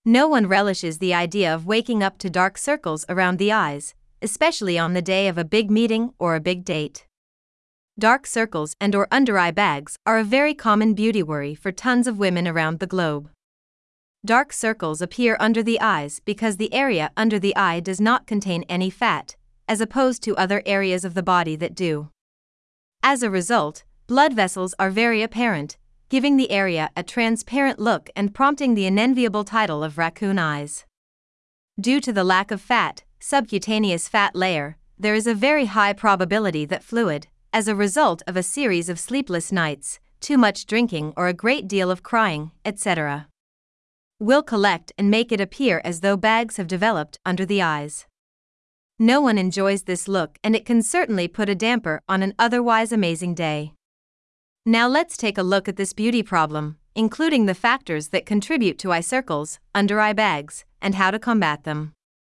No one relishes the idea of waking up to dark circles around the eyes, especially on the day of a big meeting or a big date. Dark circles and/or under-eye bags are a very common beauty worry for tons of women around the globe. Dark circles appear under the eyes because the area under the eye does not contain any fat, as opposed to other areas of the body that do. As a result, blood vessels are very apparent, giving the area a transparent look and prompting the unenviable title of raccoon eyes. Due to the lack of fat, subcutaneous fat layer, there is a very high probability that fluid, as a result of a series of sleepless nights, too much drinking or a great deal of crying, etc., will collect and make it appear as though bags have developed under the eyes. No one enjoys this look, and it can certainly put a damper on an otherwise amazing day. Now let's take a look at this beauty problem, including the factors that contribute to eye circles, under-eye bags, and how to combat them.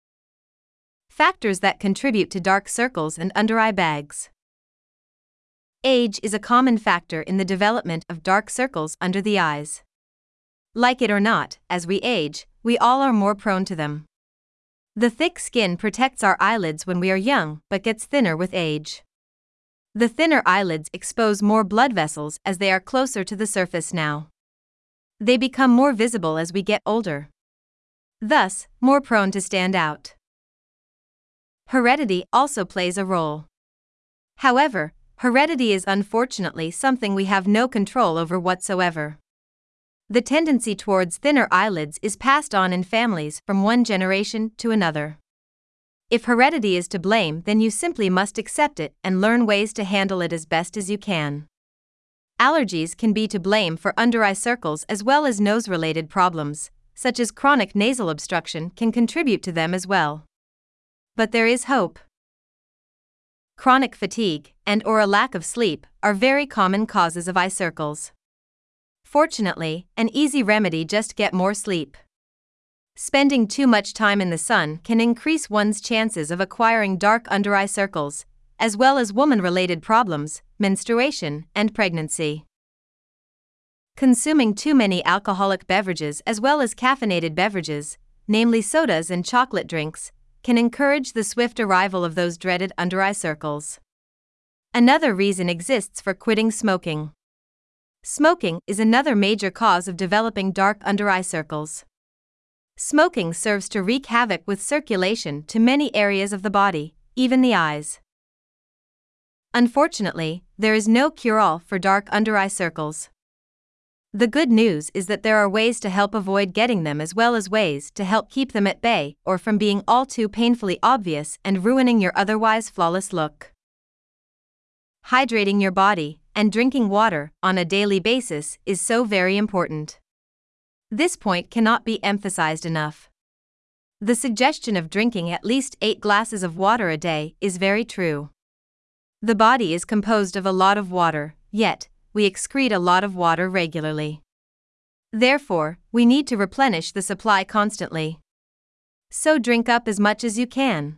Factors that contribute to dark circles and under-eye bags. Age is a common factor in the development of dark circles under the eyes. Like it or not, as we age, we all are more prone to them. The thick skin protects our eyelids when we are young but gets thinner with age. The thinner eyelids expose more blood vessels as they are closer to the surface now. They become more visible as we get older. Thus, more prone to stand out. Heredity also plays a role. However, heredity is unfortunately something we have no control over whatsoever. The tendency towards thinner eyelids is passed on in families from one generation to another. If heredity is to blame, then you simply must accept it and learn ways to handle it as best as you can. Allergies can be to blame for under-eye circles as well as nose-related problems, such as chronic nasal obstruction can contribute to them as well. But there is hope. Chronic fatigue and/or a lack of sleep are very common causes of eye circles. Fortunately, an easy remedy: just get more sleep. Spending too much time in the sun can increase one's chances of acquiring dark under-eye circles, as well as woman-related problems, menstruation, and pregnancy. Consuming too many alcoholic beverages as well as caffeinated beverages, namely sodas and chocolate drinks, can encourage the swift arrival of those dreaded under-eye circles. Another reason exists for quitting smoking. Smoking is another major cause of developing dark under-eye circles. Smoking serves to wreak havoc with circulation to many areas of the body, even the eyes. Unfortunately, there is no cure-all for dark under-eye circles. The good news is that there are ways to help avoid getting them as well as ways to help keep them at bay or from being all too painfully obvious and ruining your otherwise flawless look. Hydrating your body and drinking water on a daily basis is so very important. This point cannot be emphasized enough. The suggestion of drinking at least 8 glasses of water a day is very true. The body is composed of a lot of water, yet we excrete a lot of water regularly. Therefore, we need to replenish the supply constantly. So drink up as much as you can.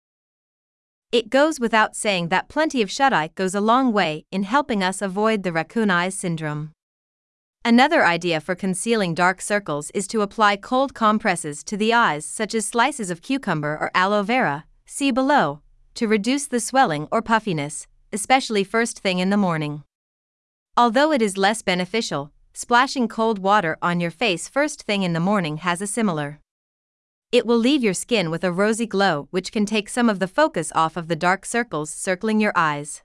It goes without saying that plenty of shut-eye goes a long way in helping us avoid the raccoon eyes syndrome. Another idea for concealing dark circles is to apply cold compresses to the eyes, such as slices of cucumber or aloe vera, see below, to reduce the swelling or puffiness, especially first thing in the morning. Although it is less beneficial, splashing cold water on your face first thing in the morning has a similar. It will leave your skin with a rosy glow, which can take some of the focus off of the dark circles circling your eyes.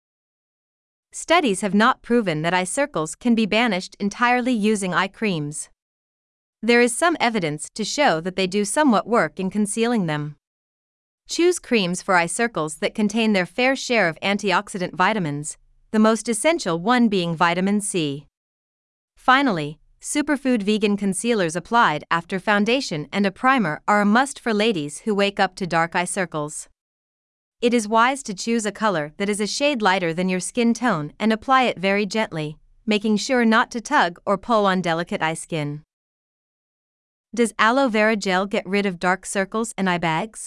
Studies have not proven that eye circles can be banished entirely using eye creams. There is some evidence to show that they do somewhat work in concealing them. Choose creams for eye circles that contain their fair share of antioxidant vitamins, the most essential one being vitamin C. Finally, superfood vegan concealers applied after foundation and a primer are a must for ladies who wake up to dark eye circles. It is wise to choose a color that is a shade lighter than your skin tone and apply it very gently, making sure not to tug or pull on delicate eye skin. Does aloe vera gel get rid of dark circles and eye bags?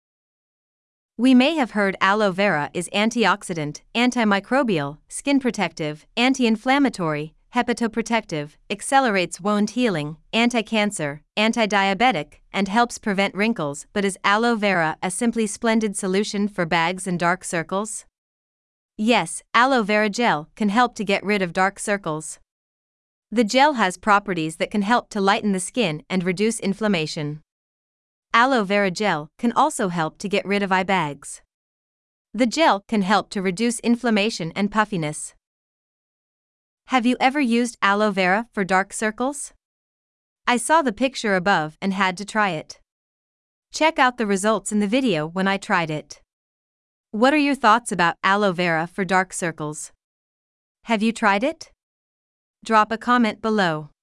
We may have heard aloe vera is antioxidant, antimicrobial, skin protective, anti-inflammatory, hepatoprotective, accelerates wound healing, anti-cancer, anti-diabetic, and helps prevent wrinkles. But is aloe vera a simply splendid solution for bags and dark circles? Yes, aloe vera gel can help to get rid of dark circles. The gel has properties that can help to lighten the skin and reduce inflammation. Aloe vera gel can also help to get rid of eye bags. The gel can help to reduce inflammation and puffiness. Have you ever used aloe vera for dark circles? I saw the picture above and had to try it. Check out the results in the video when I tried it. What are your thoughts about aloe vera for dark circles? Have you tried it? Drop a comment below.